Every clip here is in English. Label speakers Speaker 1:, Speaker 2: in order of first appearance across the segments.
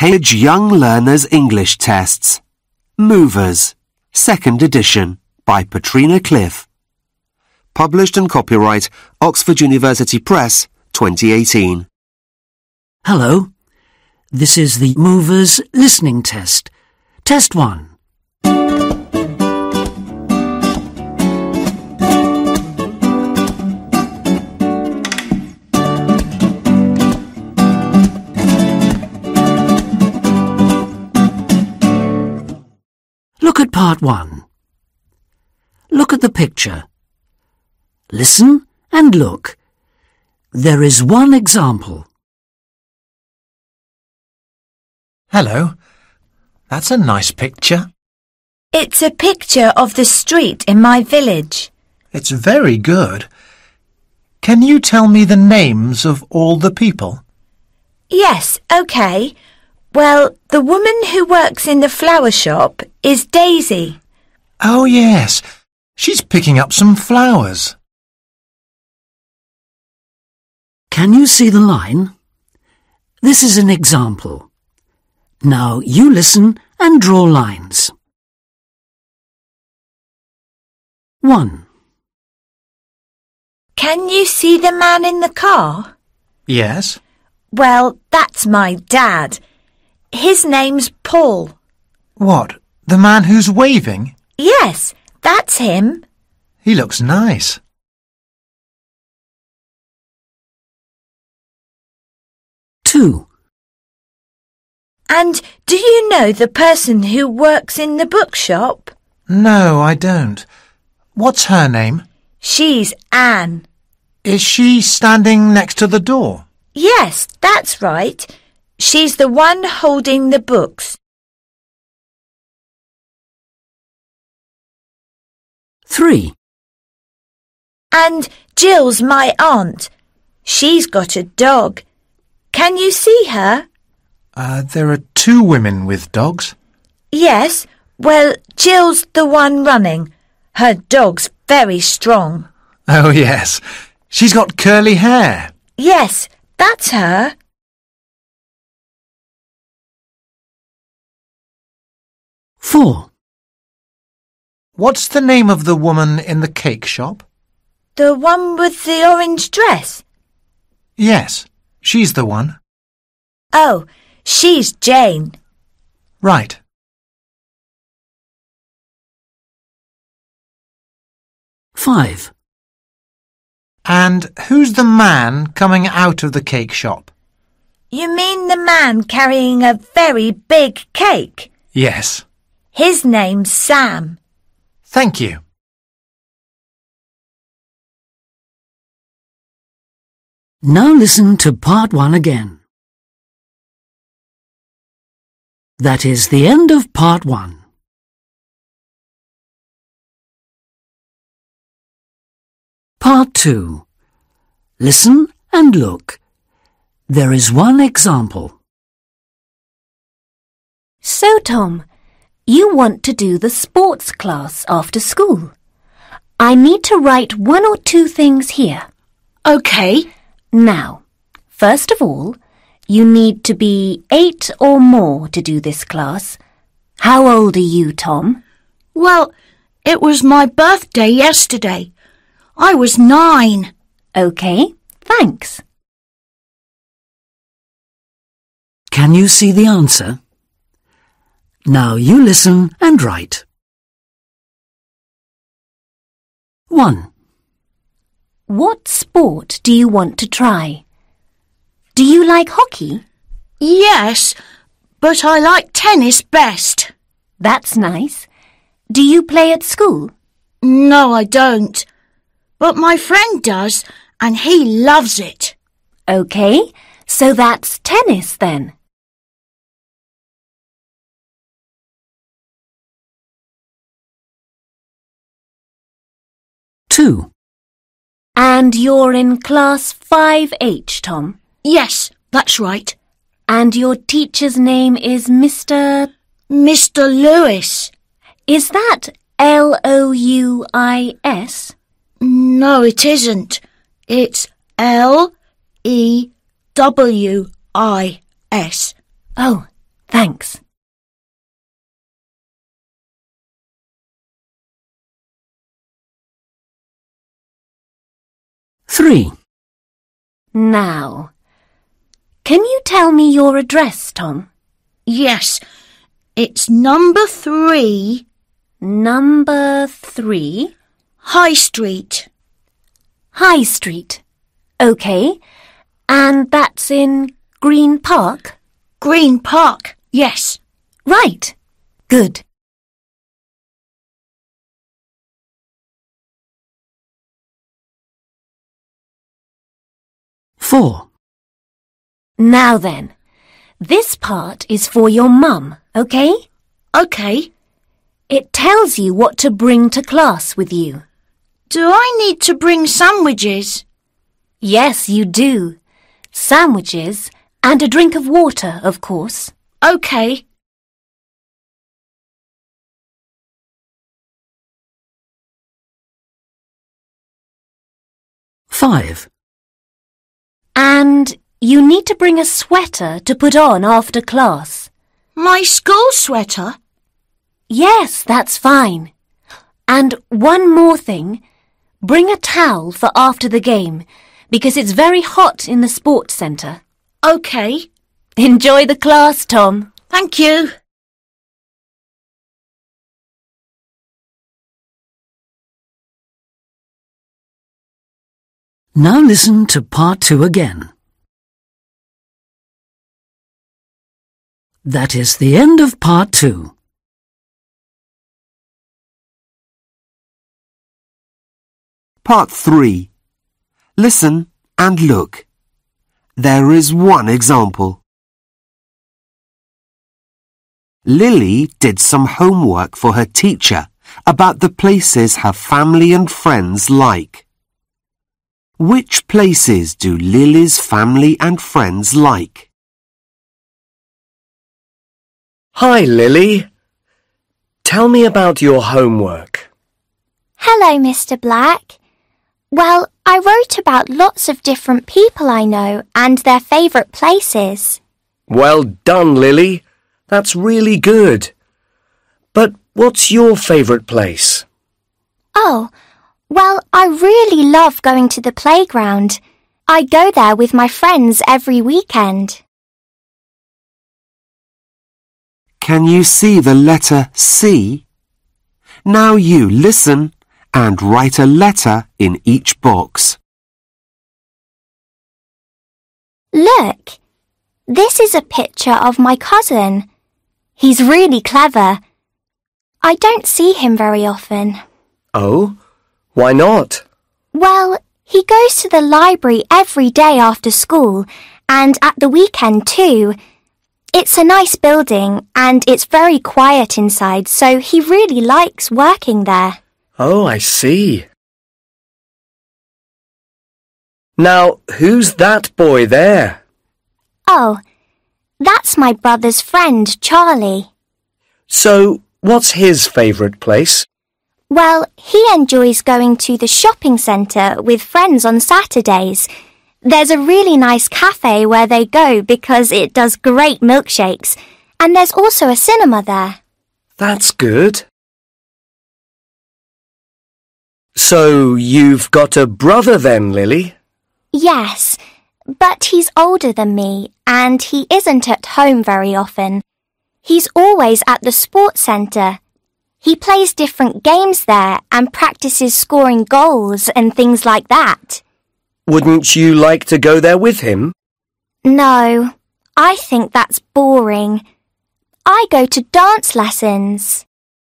Speaker 1: Cambridge Young Learners English Tests. Movers, 2nd edition, by Patrina Cliff. Published and copyright Oxford University Press, 2018.
Speaker 2: Hello. This is the Movers Listening Test. Test 1. Look at part 1. Look at the picture. Listen and look. There is one example.
Speaker 3: Hello. That's a nice picture.
Speaker 4: It's a picture of the street in my village.
Speaker 3: It's very good. Can you tell me the names of all the people?
Speaker 4: Yes, OK. Well, the woman who works in the flower shop is Daisy.
Speaker 3: Oh, yes. She's picking up some flowers.
Speaker 2: Can you see the line? This is an example. Now you listen and draw lines. 1.
Speaker 4: Can you see the man in the car?
Speaker 3: Yes.
Speaker 4: Well, that's my dad. His name's Paul.
Speaker 3: What? The man who's waving?
Speaker 4: Yes, that's him.
Speaker 3: He looks nice.
Speaker 2: 2.
Speaker 4: And do you know the person who works in the bookshop?
Speaker 3: No, I don't. What's her name?
Speaker 4: She's Anne.
Speaker 3: Is she standing next to the door?
Speaker 4: Yes, that's right. She's the one holding the books.
Speaker 2: 3.
Speaker 4: And Jill's my aunt. She's got a dog. Can you see her?
Speaker 3: There are 2 women with dogs.
Speaker 4: Yes, well, Jill's the one running. Her dog's very strong.
Speaker 3: Oh, yes. She's got curly hair.
Speaker 4: Yes, that's her.
Speaker 2: 4.
Speaker 3: What's the name of the woman in the cake shop?
Speaker 4: The one with the orange dress?
Speaker 3: Yes, she's the one.
Speaker 4: Oh, she's Jane.
Speaker 3: Right.
Speaker 2: 5.
Speaker 3: And who's the man coming out of the cake shop?
Speaker 4: You mean the man carrying a very big cake?
Speaker 3: Yes.
Speaker 4: His name's Sam.
Speaker 3: Thank you.
Speaker 2: Now listen to part 1 again. That is the end of part 1. Part 2. Listen and look. There is one example.
Speaker 5: So, Tom, you want to do the sports class after school. I need to write 1 or 2 things here.
Speaker 6: OK.
Speaker 5: Now, first of all, you need to be 8 or more to do this class. How old are you, Tom?
Speaker 6: Well, it was my birthday yesterday. I was 9.
Speaker 5: OK, thanks.
Speaker 2: Can you see the answer? Now you listen and write. 1.
Speaker 5: What sport do you want to try? Do you like hockey?
Speaker 6: Yes, but I like tennis best.
Speaker 5: That's nice. Do you play at school?
Speaker 6: No, I don't. But my friend does, and he loves it.
Speaker 5: OK, so that's tennis then.
Speaker 2: 2.
Speaker 5: And you're in class 5H, Tom?
Speaker 6: Yes, that's right.
Speaker 5: And your teacher's name is Mr.
Speaker 6: Lewis.
Speaker 5: Is that Louis?
Speaker 6: No, it isn't. It's Lewis.
Speaker 5: Oh, Thanks.
Speaker 2: Three.
Speaker 5: Now, can you tell me your address, Tom?
Speaker 6: Yes, it's number 3,
Speaker 5: Number 3,
Speaker 6: High Street.
Speaker 5: High Street. OK. And that's in Green Park?
Speaker 6: Green Park, yes.
Speaker 5: Right. Good.
Speaker 2: Four.
Speaker 5: Now then, this part is for your mum, OK?
Speaker 6: OK.
Speaker 5: It tells you what to bring to class with you.
Speaker 6: Do I need to bring sandwiches?
Speaker 5: Yes, you do. Sandwiches and a drink of water, of course.
Speaker 6: OK.
Speaker 2: Five.
Speaker 5: And you need to bring a sweater to put on after class.
Speaker 6: My school sweater?
Speaker 5: Yes, that's fine. And one more thing. Bring a towel for after the game, because it's very hot in the sports centre.
Speaker 6: OK.
Speaker 5: Enjoy the class, Tom.
Speaker 6: Thank you.
Speaker 2: Now listen to part 2 again. That is the end of part 2.
Speaker 1: Part 3. Listen and look. There is one example. Lily did some homework for her teacher about the places her family and friends like. Which places do Lily's family and friends like?
Speaker 7: Hi, Lily. Tell me about your homework.
Speaker 8: Hello, Mr. Black. Well, I wrote about lots of different people I know and their favourite places.
Speaker 7: Well done, Lily. That's really good. But what's your favourite place?
Speaker 8: Oh, well, I really love going to the playground. I go there with my friends every weekend.
Speaker 1: Can you see the letter C? Now you listen and write a letter in each box.
Speaker 8: Look, this is a picture of my cousin. He's really clever. I don't see him very often.
Speaker 7: Oh, why not?
Speaker 8: Well, he goes to the library every day after school and at the weekend too. It's a nice building and it's very quiet inside, so he really likes working there.
Speaker 7: Oh, I see. Now, who's that boy there?
Speaker 8: Oh, that's my brother's friend, Charlie.
Speaker 7: So, what's his favourite place?
Speaker 8: Well, he enjoys going to the shopping centre with friends on Saturdays. There's a really nice cafe where they go because it does great milkshakes. And there's also a cinema there.
Speaker 7: That's good. So, you've got a brother then, Lily?
Speaker 8: Yes, but he's older than me and he isn't at home very often. He's always at the sports centre. He plays different games there and practices scoring goals and things like that.
Speaker 7: Wouldn't you like to go there with him?
Speaker 8: No, I think that's boring. I go to dance lessons.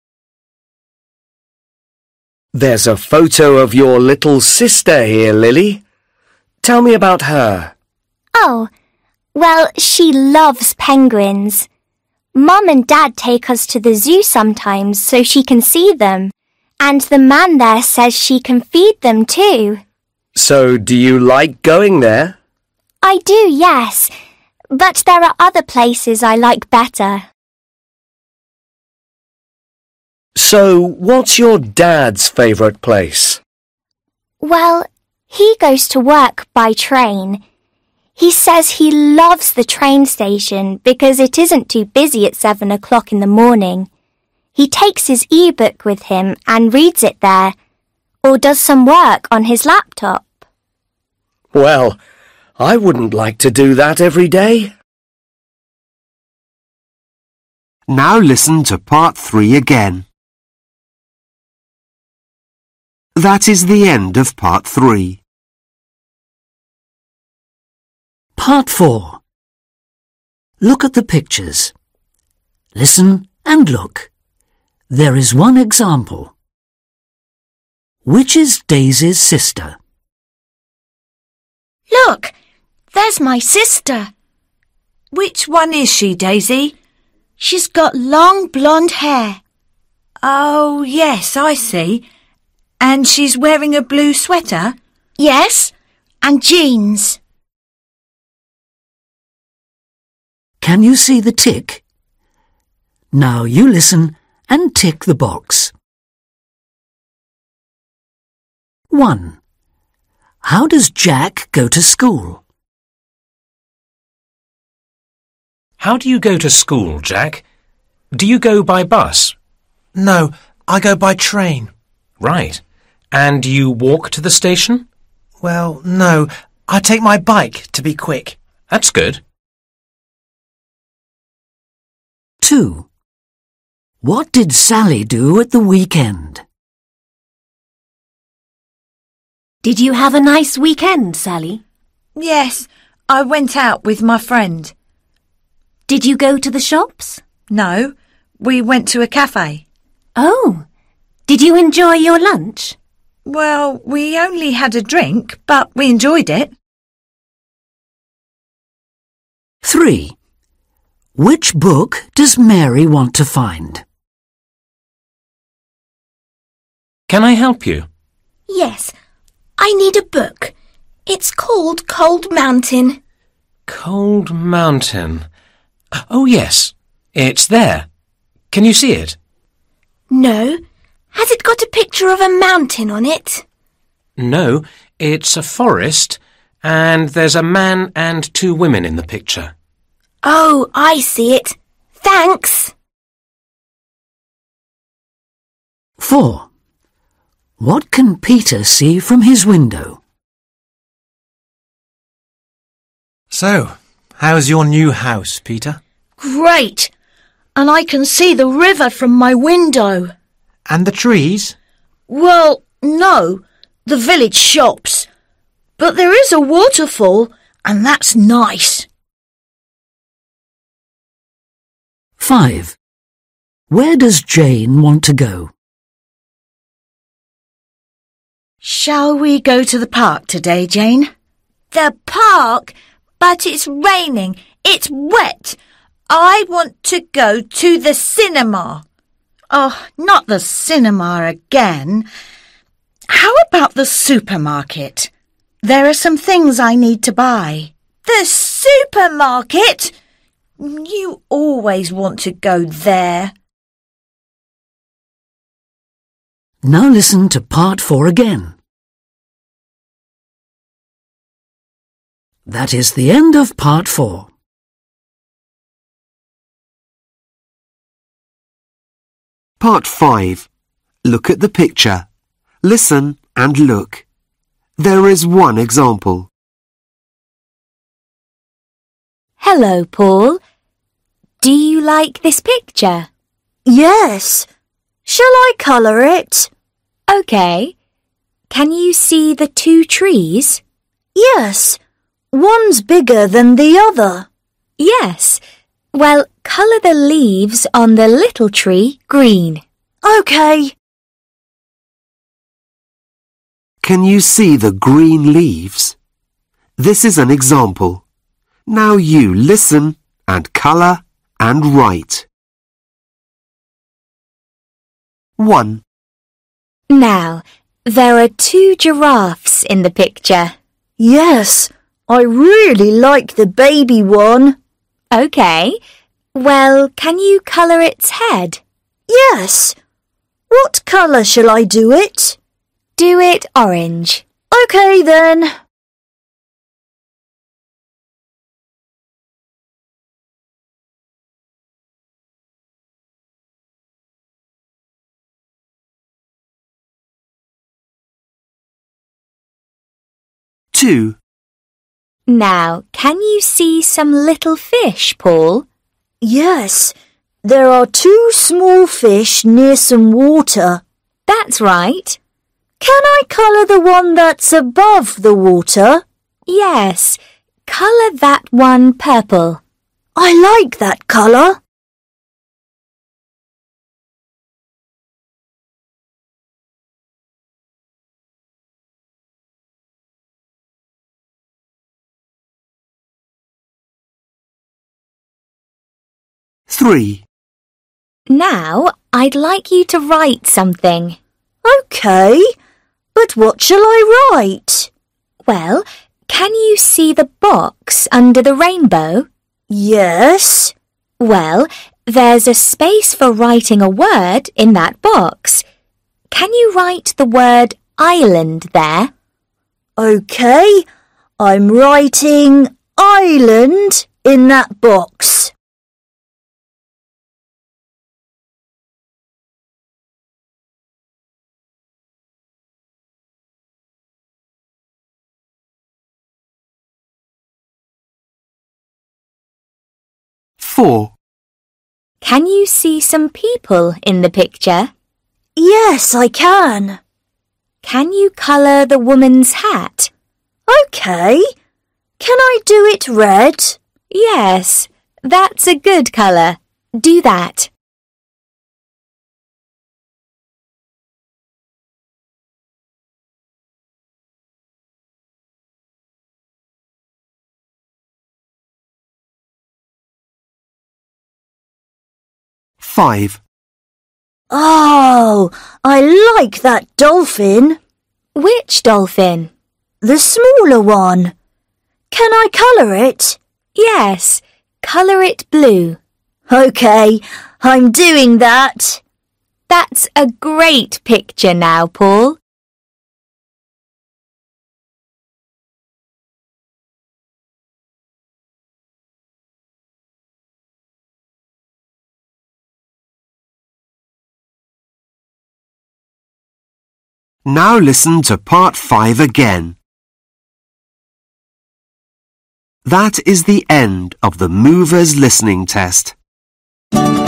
Speaker 7: There's a photo of your little sister here, Lily. Tell me about her.
Speaker 8: Oh, well, she loves penguins. Mum and Dad take us to the zoo sometimes so she can see them. And the man there says she can feed them too.
Speaker 7: So, do you like going there?
Speaker 8: I do, yes. But there are other places I like better.
Speaker 7: So, what's your dad's favourite place?
Speaker 8: Well, he goes to work by train. He says he loves the train station because it isn't too busy at 7 o'clock in the morning. He takes his e-book with him and reads it there, or does some work on his laptop.
Speaker 7: Well, I wouldn't like to do that every day.
Speaker 1: Now listen to part 3 again. That is the end of part 3.
Speaker 2: Part 4. Look at the pictures. Listen and look. There is one example. Which is Daisy's sister?
Speaker 6: Look, there's my sister.
Speaker 4: Which one is she, Daisy?
Speaker 6: She's got long blonde hair.
Speaker 4: Oh, yes, I see. And she's wearing a blue sweater?
Speaker 6: Yes, and jeans.
Speaker 2: Can you see the tick? Now you listen and tick the box. 1. How does Jack go to school?
Speaker 9: How do you go to school, Jack? Do you go by bus?
Speaker 3: No, I go by train.
Speaker 9: Right. And you walk to the station?
Speaker 3: Well, no, I take my bike to be quick.
Speaker 9: That's good.
Speaker 2: 2. What did Sally do at the weekend?
Speaker 5: Did you have a nice weekend, Sally?
Speaker 4: Yes, I went out with my friend.
Speaker 5: Did you go to the shops?
Speaker 4: No, we went to a cafe.
Speaker 5: Oh, did you enjoy your lunch?
Speaker 4: Well, we only had a drink, but we enjoyed it.
Speaker 2: 3. Which book does Mary want to find?
Speaker 9: Can I help you?
Speaker 6: Yes, I need a book. It's called Cold Mountain.
Speaker 9: Cold Mountain. Oh, yes. It's there. Can you see it?
Speaker 6: No. Has it got a picture of a mountain on it?
Speaker 9: No, it's a forest, and there's a man and 2 women in the picture.
Speaker 6: Oh, I see it. Thanks.
Speaker 2: 4. What can Peter see from his window?
Speaker 3: So, how's your new house, Peter?
Speaker 6: Great. And I can see the river from my window.
Speaker 3: And the trees?
Speaker 6: Well, no, the village shops. But there is a waterfall, and that's nice.
Speaker 2: 5. Where does Jane want to go?
Speaker 6: Shall we go to the park today, Jane?
Speaker 4: The park? But it's raining. It's wet. I want to go to the cinema.
Speaker 6: Oh, not the cinema again. How about the supermarket? There are some things I need to buy.
Speaker 4: The supermarket? You always want to go there.
Speaker 2: Now listen to part 4 again. That is the end of part 4.
Speaker 1: Part 5. Look at the picture. Listen and look. There is one example.
Speaker 8: Hello, Paul. Do you like this picture?
Speaker 6: Yes. Shall I colour it?
Speaker 8: OK. Can you see the 2 trees?
Speaker 6: Yes. One's bigger than the other.
Speaker 8: Yes. Well, colour the leaves on the little tree green.
Speaker 6: OK.
Speaker 1: Can you see the green leaves? This is an example. Now you listen and colour and write. 1.
Speaker 8: Now, there are 2 giraffes in the picture.
Speaker 6: Yes, I really like the baby one.
Speaker 8: OK. Well, can you colour its head?
Speaker 6: Yes. What colour shall I do it?
Speaker 8: Do it orange.
Speaker 6: OK then.
Speaker 1: 2.
Speaker 5: Now, can you see some little fish, Paul?
Speaker 10: Yes, there are 2 small fish near some water.
Speaker 5: That's right.
Speaker 10: Can I colour the one that's above the water?
Speaker 5: Yes, colour that one purple.
Speaker 10: I like that colour.
Speaker 1: Three.
Speaker 5: Now, I'd like you to write something.
Speaker 10: OK, but what shall I write?
Speaker 5: Well, can you see the box under the rainbow?
Speaker 10: Yes.
Speaker 5: Well, there's a space for writing a word in that box. Can you write the word island there?
Speaker 10: OK, I'm writing island in that box.
Speaker 1: Four.
Speaker 5: Can you see some people in the picture?
Speaker 10: Yes, I can.
Speaker 5: Can you colour the woman's hat?
Speaker 10: OK. Can I do it red?
Speaker 5: Yes, that's a good colour. Do that.
Speaker 1: Five.
Speaker 10: Oh, I like that dolphin.
Speaker 5: Which dolphin?
Speaker 10: The smaller one. Can I colour it?
Speaker 5: Yes, colour it blue.
Speaker 10: OK, I'm doing that.
Speaker 5: That's a great picture now, Paul.
Speaker 1: Now listen to part 5 again. That is the end of the Movers listening test.